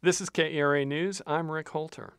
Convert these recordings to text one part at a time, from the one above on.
This is KERA News. I'm Rick Holter.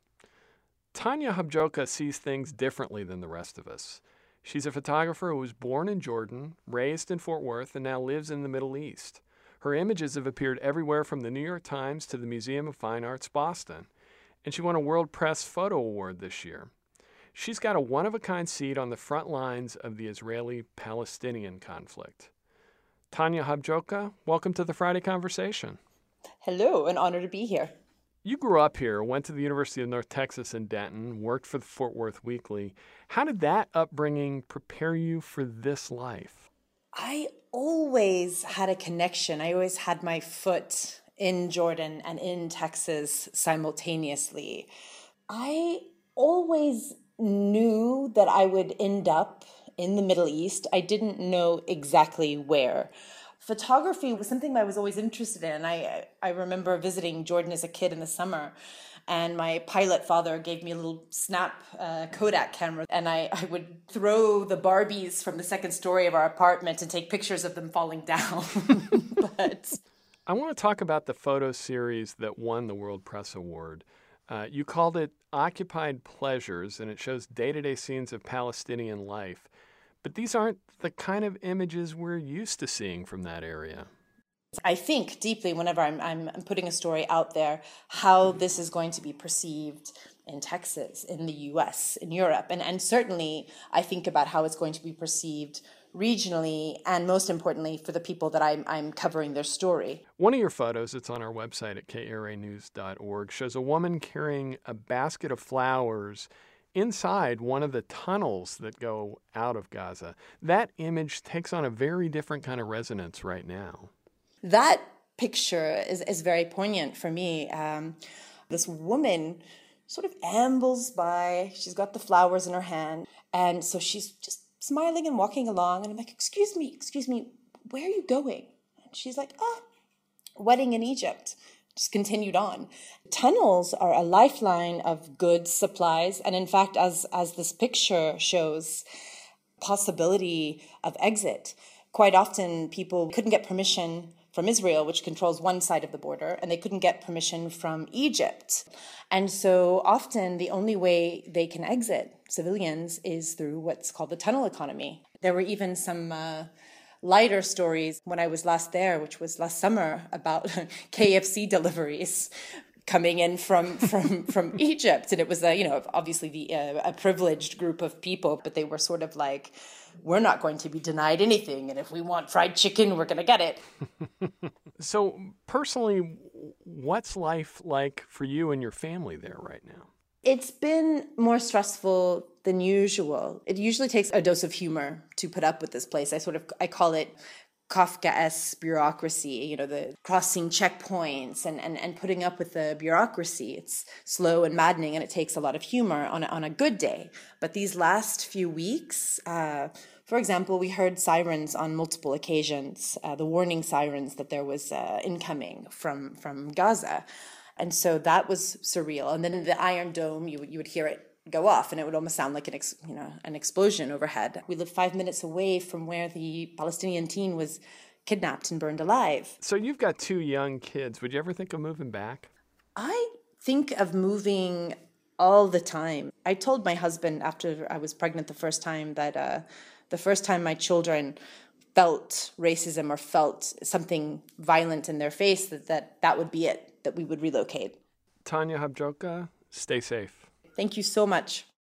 Tanya Habjoka sees things differently than the rest of us. She's a photographer who was born in Jordan, raised in Fort Worth, and now lives in the Middle East. Her images have appeared everywhere from the New York Times to the Museum of Fine Arts Boston, and she won a World Press Photo Award this year. She's got a one-of-a-kind seat on the front lines of the Israeli-Palestinian conflict. Tanya Habjoka, welcome to the Friday Conversation. Hello, an honor to be here. You grew up here, went to the University of North Texas in Denton, worked for the Fort Worth Weekly. How did that upbringing prepare you for this life? I always had a connection. I always had my foot in Jordan and in Texas simultaneously. I always knew that I would end up in the Middle East. I didn't know exactly where. Photography was something I was always interested in. I remember visiting Jordan as a kid in the summer, and my pilot father gave me a little snap Kodak camera, and I would throw the Barbies from the second story of our apartment and take pictures of them falling down. But I want to talk about the photo series that won the World Press Award. You called it Occupied Pleasures, and it shows day-to-day scenes of Palestinian life. But these aren't the kind of images we're used to seeing from that area. I think deeply whenever I'm putting a story out there, how this is going to be perceived in Texas, in the US, in Europe. And certainly I think about how it's going to be perceived regionally, and most importantly, for the people that I'm covering their story. One of your photos, it's on our website at keranews.org, shows a woman carrying a basket of flowers inside one of the tunnels that go out of Gaza. That image takes on a very different kind of resonance right now. That picture is very poignant for me. This woman sort of ambles by. She's got the flowers in her hand. And so she's just smiling and walking along. And I'm like, excuse me, where are you going? And she's like, wedding in Egypt. Just continued on. Tunnels are a lifeline of goods, supplies, and in fact, as this picture shows, possibility of exit. Quite often, people couldn't get permission from Israel, which controls one side of the border, and they couldn't get permission from Egypt. And so often, the only way they can exit, civilians, is through what's called the tunnel economy. There were even some lighter stories when I was last there, which was last summer, about KFC deliveries coming in from Egypt. And it was, obviously a privileged group of people, but they were sort of like, we're not going to be denied anything. And if we want fried chicken, we're going to get it. So personally, what's life like for you and your family there right now? It's been more stressful than usual. It usually takes a dose of humor to put up with this place. I call it Kafkaesque bureaucracy, the crossing checkpoints and putting up with the bureaucracy. It's slow and maddening, and it takes a lot of humor on a good day. But these last few weeks, for example, we heard sirens on multiple occasions, the warning sirens that there was incoming from Gaza. And so that was surreal. And then in the Iron Dome, you would hear it go off, and it would almost sound like an explosion overhead. We lived 5 minutes away from where the Palestinian teen was kidnapped and burned alive. So you've got 2 young kids. Would you ever think of moving back? I think of moving all the time. I told my husband after I was pregnant the first time that the first time my children felt racism or felt something violent in their face, that would be it, that we would relocate. Tanya Habjoka, stay safe. Thank you so much.